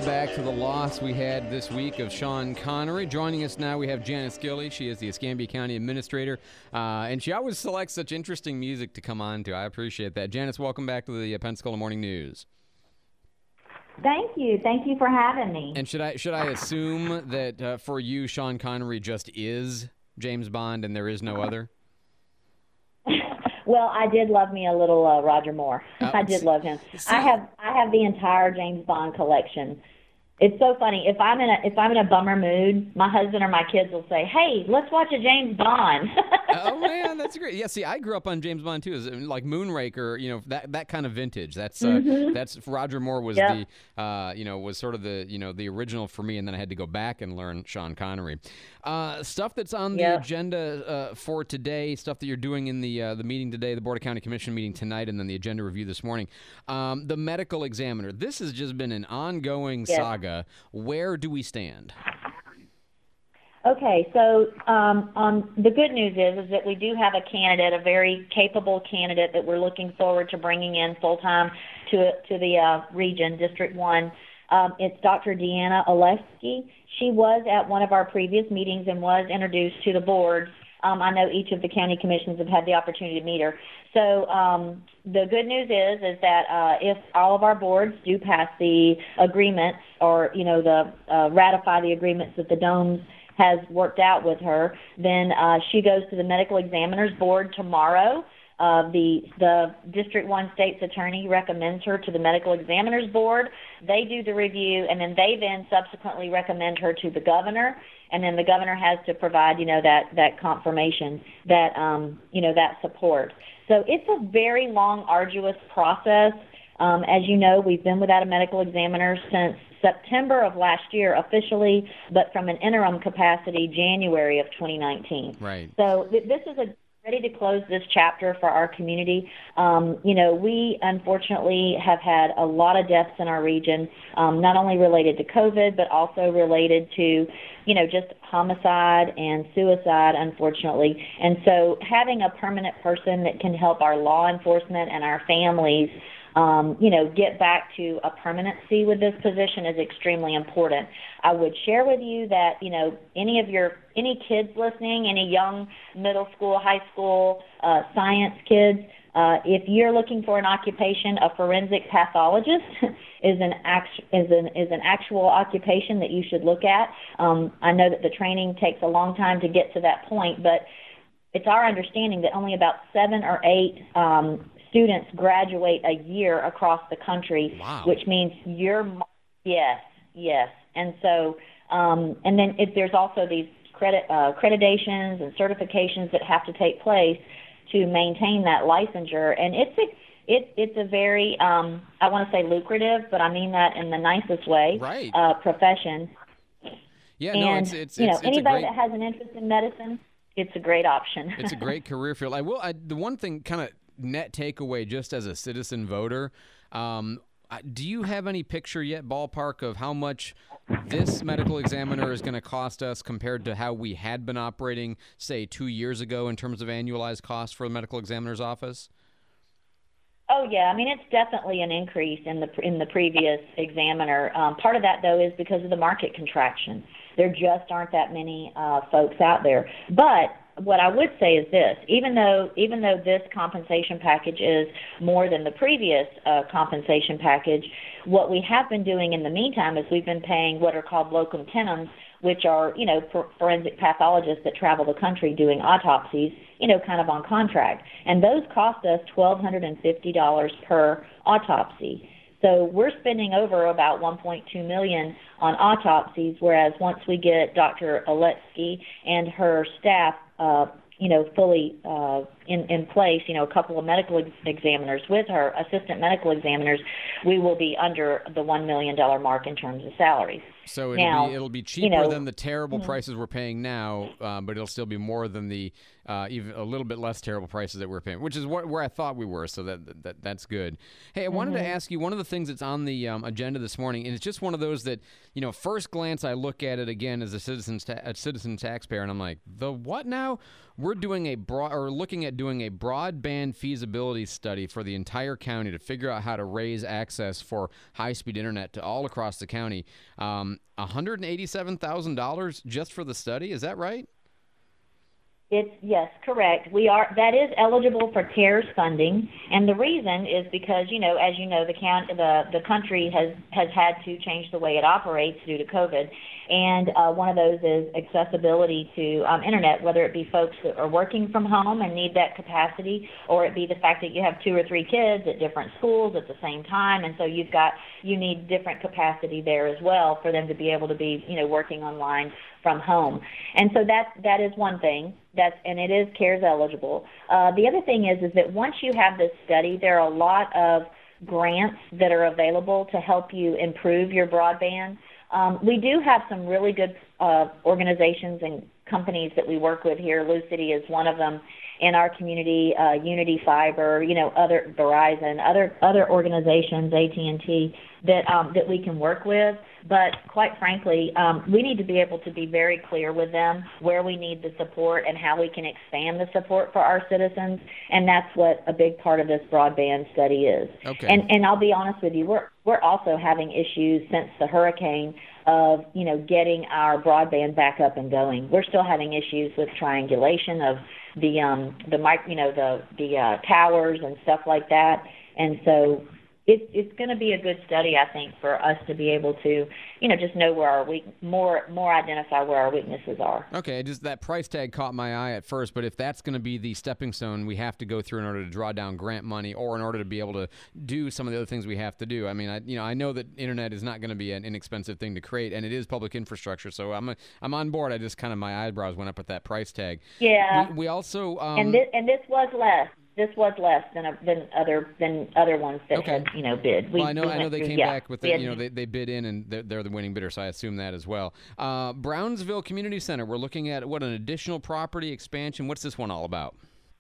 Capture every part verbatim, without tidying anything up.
back to the loss we had this week of Sean Connery. Joining us now, we have Janice Gilley. She is the Escambia County Administrator, uh, and she always selects such interesting music to come on to. I appreciate that. Janice, welcome back to the Pensacola Morning News. Thank you. Thank you for having me. And should I should I assume that uh, for you, Sean Connery just is James Bond and there is no other? Well, I did love me a little uh, Roger Moore. Uh, I did love him. see- I have I have the entire James Bond collection. It's so funny. If I'm in a if I'm in a bummer mood, my husband or my kids will say, "Hey, let's watch a James Bond." Oh man, that's great. Yeah, see, I grew up on James Bond too, as like Moonraker. You know, that that kind of vintage. That's uh, Mhm. that's Roger Moore was Yep. the uh, you know was sort of the you know the original for me, and then I had to go back and learn Sean Connery. Uh, stuff that's on the Yep. agenda uh, for today, stuff that you're doing in the uh, the meeting today, the Board of County Commission meeting tonight, and then the agenda review this morning. Um, the medical examiner. This has just been an ongoing Yes. saga. Where do we stand? Okay, so um, um, the good news is is that we do have a candidate, a very capable candidate that we're looking forward to bringing in full time to to the uh, region, District One. Um, it's Doctor Deanna Oleski. She was at one of our previous meetings and was introduced to the board. Um, I know each of the county commissions have had the opportunity to meet her. So um, the good news is is that uh, if all of our boards do pass the agreements, or you know the uh, ratify the agreements that the Domes has worked out with her, then uh, she goes to the medical examiner's board tomorrow. Uh, the the District One state's attorney recommends her to the medical examiner's board. They do the review, and then they then subsequently recommend her to the governor. And then the governor has to provide, you know, that that confirmation, that um, you know, that support. So it's a very long, arduous process. Um, as you know, we've been without a medical examiner since September of last year officially, but from an interim capacity, January of twenty nineteen. Right. So th- this is a ready to close this chapter for our community. Um, you know, we unfortunately have had a lot of deaths in our region, um, not only related to COVID, but also related to, you know, just homicide and suicide, unfortunately. And so having a permanent person that can help our law enforcement and our families Um, you know, get back to a permanency with this position is extremely important. I would share with you that, you know, any of your, any kids listening, any young middle school, high school, uh, science kids, uh, if you're looking for an occupation, a forensic pathologist is an act, is an is an actual occupation that you should look at. Um, I know that the training takes a long time to get to that point, but it's our understanding that only about seven or eight um, students graduate a year across the country, Wow. which means you're, yes, yes. And so, um, and then if there's also these credit uh, accreditations and certifications that have to take place to maintain that licensure. And it's a, it, it's a very, um, I want to say lucrative, but I mean that in the nicest way, Right. uh, profession. Yeah, and, no, it's it's you know, it's, it's a anybody great. that has an interest in medicine, it's a great option. It's a great career field. I will. I, the one thing, kind of net takeaway, just as a citizen voter, um, I- do you have any picture yet, ballpark, of how much this medical examiner is going to cost us compared to how we had been operating, say, two years ago in terms of annualized cost for the medical examiner's office? Oh yeah, I mean it's definitely an increase in the in the previous examiner. Um, part of that though is because of the market contraction. There just aren't that many uh, folks out there. But what I would say is this: even though even though this compensation package is more than the previous uh, compensation package, what we have been doing in the meantime is we've been paying what are called locum tenens, which are, you know, forensic pathologists that travel the country doing autopsies, you know, kind of on contract. And those cost us twelve hundred fifty dollars per autopsy. So we're spending over about one point two million dollars on autopsies, whereas once we get Doctor Oleski and her staff, uh, you know, fully uh, in, in place, you know, a couple of medical ex- examiners with her, assistant medical examiners, we will be under the one million dollars mark in terms of salaries. So it'll now, be it'll be cheaper you know, than the terrible mhm. prices we're paying now, uh, but it'll still be more than the uh, even a little bit less terrible prices that we're paying, which is what, where I thought we were. So that, that that's good. Hey, I wanted to ask you one of the things that's on the um, agenda this morning, and it's just one of those that, you know, first glance I look at it again as a citizen ta- a citizen taxpayer, and I'm like, the what now? We're doing a broad or looking at doing a broadband feasibility study for the entire county to figure out how to raise access for high-speed internet to all across the county. Um, one hundred eighty-seven thousand dollars just for the study. Is that right? It's yes, correct. We are that is eligible for CARES funding, and the reason is because, you know, as you know, the count the the country has has had to change the way it operates due to COVID, and uh, one of those is accessibility to um, internet, whether it be folks that are working from home and need that capacity, or it be the fact that you have two or three kids at different schools at the same time, and so you've got you need different capacity there as well for them to be able to be, you know, working online from home. And so that that is one thing. That's and it is CARES eligible. Uh, the other thing is is that once you have this study, there are a lot of grants that are available to help you improve your broadband. Um, we do have some really good uh, organizations and companies that we work with here. Lucity is one of them in our community. Uh, Unity Fiber, you know, other Verizon, other other organizations, A T and T, that um, that we can work with. But quite frankly, um, we need to be able to be very clear with them where we need the support and how we can expand the support for our citizens. And that's what a big part of this broadband study is. Okay. And and I'll be honest with you, we're we're also having issues since the hurricane of, you know, getting our broadband back up and going. We're still having issues with triangulation of the um the mic, you know, the the uh, towers and stuff like that. And so It's it's going to be a good study, I think, for us to be able to, you know, just know where our weak more more identify where our weaknesses are. Okay, just that price tag caught my eye at first, but if that's going to be the stepping stone we have to go through in order to draw down grant money, or in order to be able to do some of the other things we have to do, I mean, I you know I know that internet is not going to be an inexpensive thing to create, and it is public infrastructure, so I'm a, I'm on board. I just kind of my eyebrows went up at that price tag. Yeah. We, we also um, and this and this was less. This was less than a, than other than other ones that okay. had, you know, bid. We, well, I know we I know they through, came yeah, back with the, you know they, they bid in and they're, they're the winning bidder, so I assume that as well. Uh, Brownsville Community Center, we're looking at what, an additional property expansion. What's this one all about?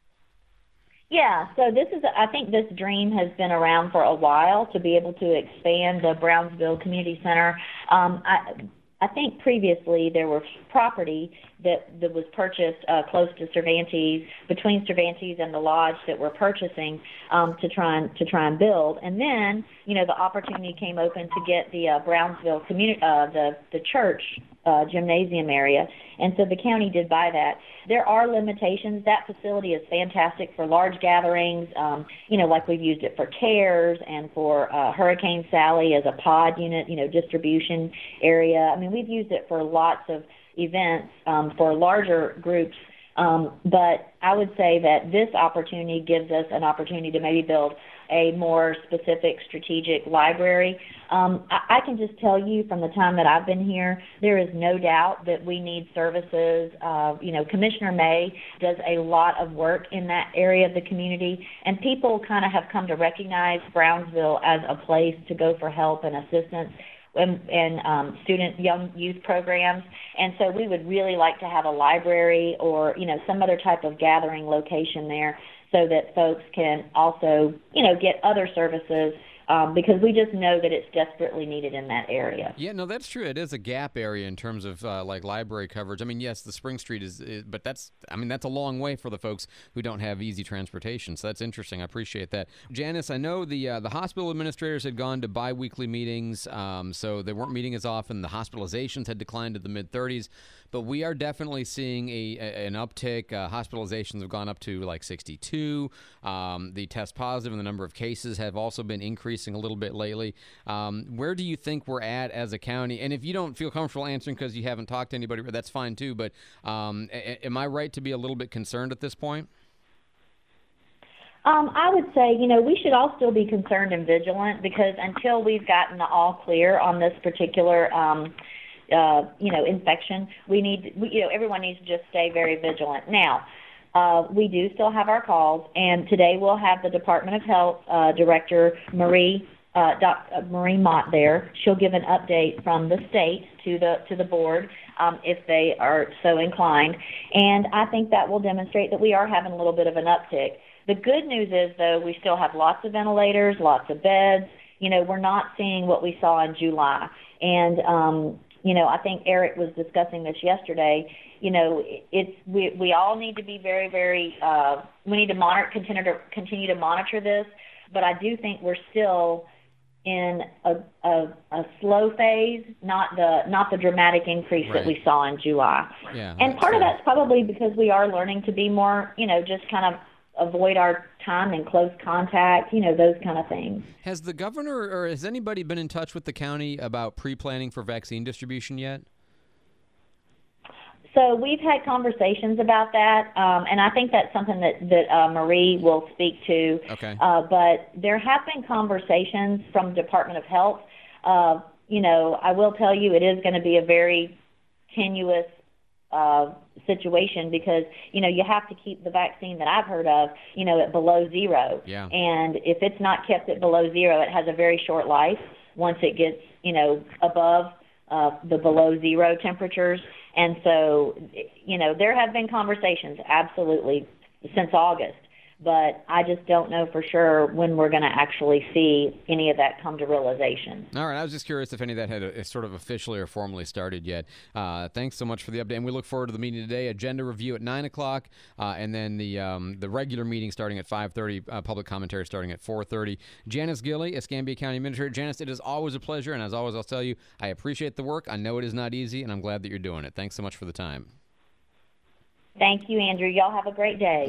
Yeah, so this is, I think this dream has been around for a while to be able to expand the Brownsville Community Center. Um, I, I think previously there was property that, that was purchased uh, close to Cervantes, between Cervantes and the lodge that we're purchasing um, to try and to try and build. And then, you know, the opportunity came open to get the uh, Brownsville community, uh, the the church uh, gymnasium area, and so the county did buy that. There are limitations. That facility is fantastic for large gatherings. Um, you know, like we've used it for CARES and for uh, Hurricane Sally as a pod unit, you know, distribution area. I mean, we've used it for lots of events um, for larger groups, um, but I would say that this opportunity gives us an opportunity to maybe build a more specific strategic library. Um, I, I can just tell you from the time that I've been here, there is no doubt that we need services. Uh, you know, Commissioner May does a lot of work in that area of the community, and people kind of have come to recognize Brownsville as a place to go for help and assistance and, and um, student young youth programs. And so we would really like to have a library or, you know, some other type of gathering location there so that folks can also, you know, get other services um, because we just know that it's desperately needed in that area. Yeah, no, that's true. It is a gap area in terms of uh, like library coverage. I mean, yes, the Spring Street is, is, but that's, I mean, that's a long way for the folks who don't have easy transportation. So that's interesting. I appreciate that. Janice, I know the uh, the hospital administrators had gone to biweekly meetings, um, so they weren't meeting as often. The hospitalizations had declined to the mid thirties, but we are definitely seeing a, a an uptick. Uh, hospitalizations have gone up to like sixty-two. Um, the test positive and the number of cases have also been increasing a little bit lately. Um, where do you think we're at as a county? And if you don't feel comfortable answering because you haven't talked to anybody, that's fine too. But um, a- am I right to be a little bit concerned at this point? Um, I would say, you know, we should all still be concerned and vigilant because until we've gotten the all clear on this particular, um, uh, you know, infection, we need, we, you know, everyone needs to just stay very vigilant. Now, Uh, we do still have our calls, and today we'll have the Department of Health uh, Director Marie uh, Doctor Marie Mott there. She'll give an update from the state to the to the board um, if they are so inclined, and I think that will demonstrate that we are having a little bit of an uptick. The good news is, though, we still have lots of ventilators, lots of beds. You know, we're not seeing what we saw in July, and um, you know, I think Eric was discussing this yesterday. You know, it's we we all need to be very, very. Uh, we need to monitor, continue to continue to monitor this, but I do think we're still in a, a, a slow phase, not the not the dramatic increase right. that we saw in July. Yeah, and part true. of that's probably because we are learning to be more, you know, just kind of avoid our time in close contact, you know, those kind of things. Has the governor or has anybody been in touch with the county about pre-planning for vaccine distribution yet? So we've had conversations about that, um, and I think that's something that, that uh, Marie will speak to. Okay. Uh, but there have been conversations from the Department of Health. Uh, you know, I will tell you it is going to be a very tenuous uh, situation because, you know, you have to keep the vaccine that I've heard of, you know, at below zero. Yeah. And if it's not kept at below zero, it has a very short life once it gets, you know, above uh, the below zero temperatures. And so, you know, there have been conversations, absolutely, since August. But I just don't know for sure when we're going to actually see any of that come to realization. All right. I was just curious if any of that had a, sort of officially or formally started yet. Uh, thanks so much for the update. And we look forward to the meeting today. Agenda review at nine o'clock, uh, and then the um, the regular meeting starting at five thirty, uh, public commentary starting at four thirty. Janice Gilley, Escambia County Administrator. Janice, it is always a pleasure. And as always, I'll tell you, I appreciate the work. I know it is not easy, and I'm glad that you're doing it. Thanks so much for the time. Thank you, Andrew. Y'all have a great day.